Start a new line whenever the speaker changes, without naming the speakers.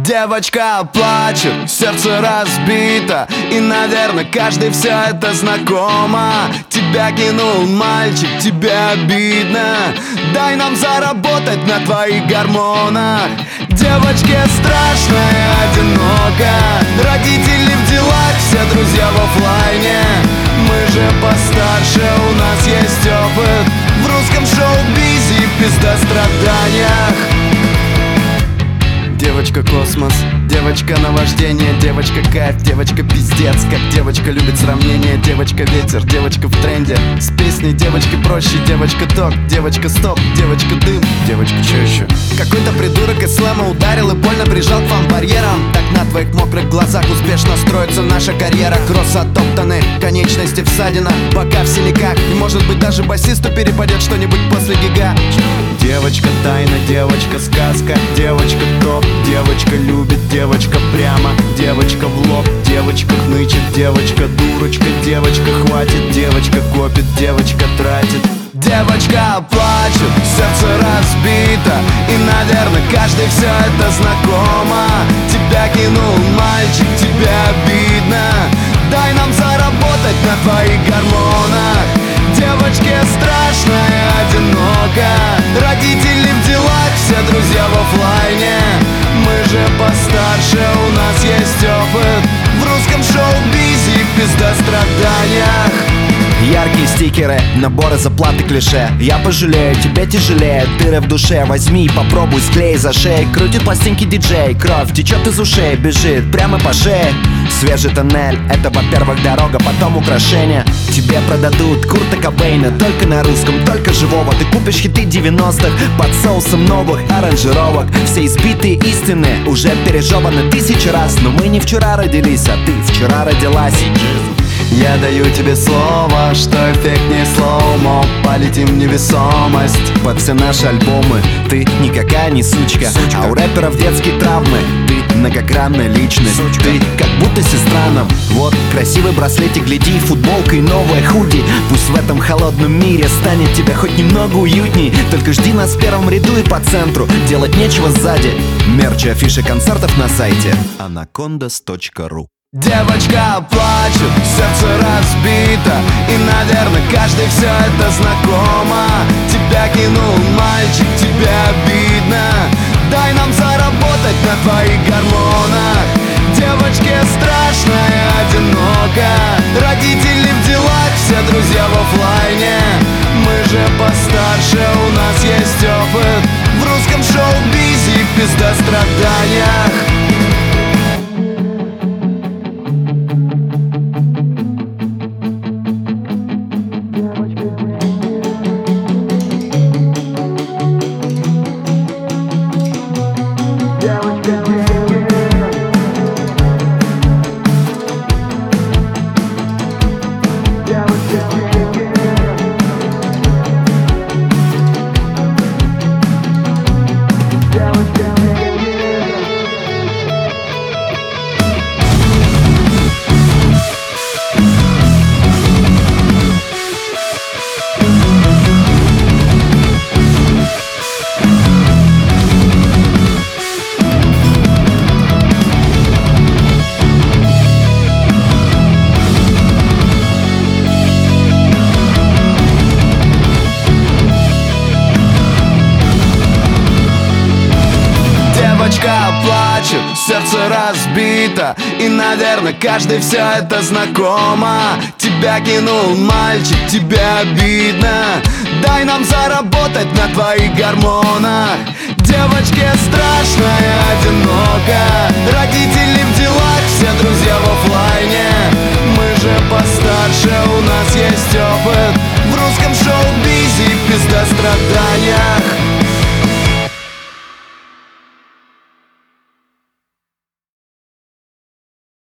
Девочка плачет, сердце разбито, и, наверное, каждый все это знакомо. Тебя кинул мальчик, тебе обидно. Дай нам заработать на твоих гормонах. Девочке страшно и одиноко. Родители в делах, все друзья в оффлайне. Мы же постарше, у нас есть опыт в русском шоу-бизе и в пиздостраданиях. Девочка космос, девочка наваждение, девочка кайф, девочка пиздец. Как девочка любит сравнение, девочка ветер, девочка в тренде. С песней девочки проще, девочка ток, девочка стоп, девочка дым, девочка чё еще? Какой-то придурок из слэма ударил и больно прижал к вам барьером. Так на твоих мокрых глазах успешно строится наша карьера. Кросс оттоптаны, конечности в ссадинах, бока в синяках. И может быть даже басисту перепадет что-нибудь после гига. Девочка тайна, девочка сказка, девочка топ. Девочка любит, девочка прямо, девочка в лоб, девочка хнычет, девочка дурочка, девочка хватит, девочка копит, девочка тратит. Девочка плачет, сердце разбито, и, наверное, каждый все это знакомо. Тебя кинул мальчик, тебе обидно. Дай нам заработать на твоих гормонах. Девочке страшно и одиноко. Родители в делах, все друзья в оффлайне. Мы же постарше, у нас есть опыт в русском шоу-бизе и в пиздостраданиях.
Яркие стикеры, наборы заплаты клише. Я пожалею, тебе тяжелее, дыры в душе. Возьми и попробуй, склей за шеей. Крутит пластинки диджей, кровь течет из ушей, бежит прямо по шее. Свежий тоннель, это, во-первых, дорога, потом украшения. Тебе продадут Курта Кобейна, только на русском, только живого. Ты купишь хиты 90-х под соусом новых аранжировок. Все избитые истины уже пережеваны 1000 раз. Но мы не вчера родились, а ты вчера родилась.
Я даю тебе слово, что эффект не слоумо. Полетим в невесомость
под все наши альбомы. Ты никакая не сучка, а у рэперов детские травмы. Ты многогранная личность, ты как будто сестра нам. Вот красивый браслетик, гляди, футболка и новая худи. Пусть в этом холодном мире станет тебе хоть немного уютней. Только жди нас в первом ряду и по центру, делать нечего сзади. Мерч и афиши концертов на сайте anacondas.ru.
Девочка плачет, сердце разбито, и, наверное, каждый все это знакомо. Тебя кинул мальчик, тебе обидно. Дай нам заработать на твоих гормонах. Девочке страшно и одиноко. Родители в делах, все друзья в оффлайне. Мы же постарше, у нас есть опыт в русском шоу-бизе и в пиздостраданиях. Плачет, сердце разбито, и, наверное, каждый все это знакомо. Тебя кинул мальчик, тебе обидно. Дай нам заработать на твоих гормонах. Девочке страшно и одиноко. Родители в делах, все друзья в оффлайне. Мы же постарше, у нас есть опыт